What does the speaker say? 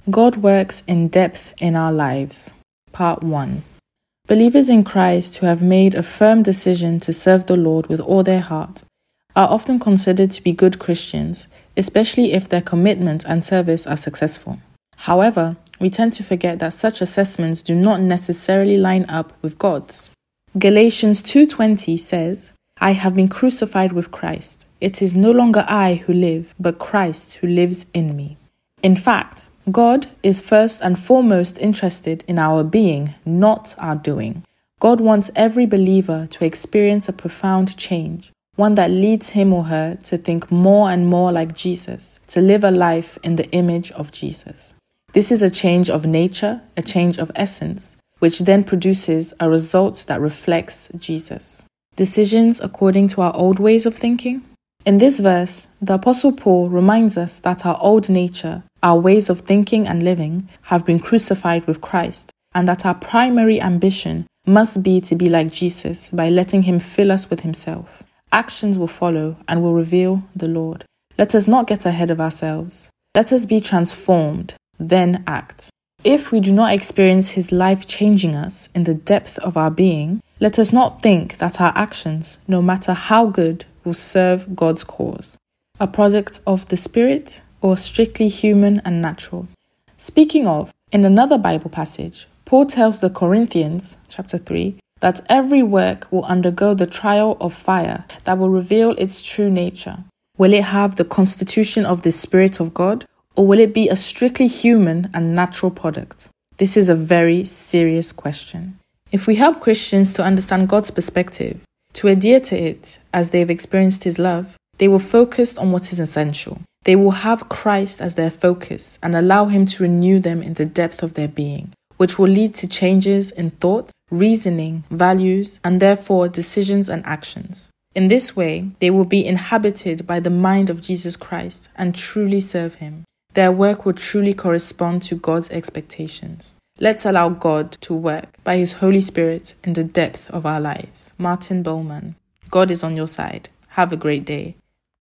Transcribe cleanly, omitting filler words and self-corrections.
God works in depth in our lives. Part 1. Believers in Christ who have made a firm decision to serve the Lord with all their heart are often considered to be good Christians, especially if their commitment and service are successful. However, we tend to forget that such assessments do not necessarily line up with God's. Galatians 2:20 says, "I have been crucified with Christ. It is no longer I who live, but Christ who lives in me." In fact, God is first and foremost interested in our being, not our doing. God wants every believer to experience a profound change, one that leads him or her to think more and more like Jesus, to live a life in the image of Jesus. This is a change of nature, a change of essence, which then produces a result that reflects Jesus. Decisions according to our old ways of thinking? In this verse, the Apostle Paul reminds us that our old nature, our ways of thinking and living, have been crucified with Christ, and that our primary ambition must be to be like Jesus by letting him fill us with himself. Actions will follow and will reveal the Lord. Let us not get ahead of ourselves. Let us be transformed, then act. If we do not experience his life changing us in the depth of our being, let us not think that our actions, no matter how good, will serve God's cause. A product of the Spirit or strictly human and natural? Speaking of, in another Bible passage, Paul tells the Corinthians, chapter 3, that every work will undergo the trial of fire that will reveal its true nature. Will it have the constitution of the Spirit of God, or will it be a strictly human and natural product? This is a very serious question. If we help Christians to understand God's perspective, to adhere to it as they've experienced his love, they will focus on what is essential. They will have Christ as their focus and allow him to renew them in the depth of their being, which will lead to changes in thought, reasoning, values, and therefore decisions and actions. In this way, they will be inhabited by the mind of Jesus Christ and truly serve him. Their work will truly correspond to God's expectations. Let's allow God to work by his Holy Spirit in the depth of our lives. Martin Bowman. God is on your side. Have a great day.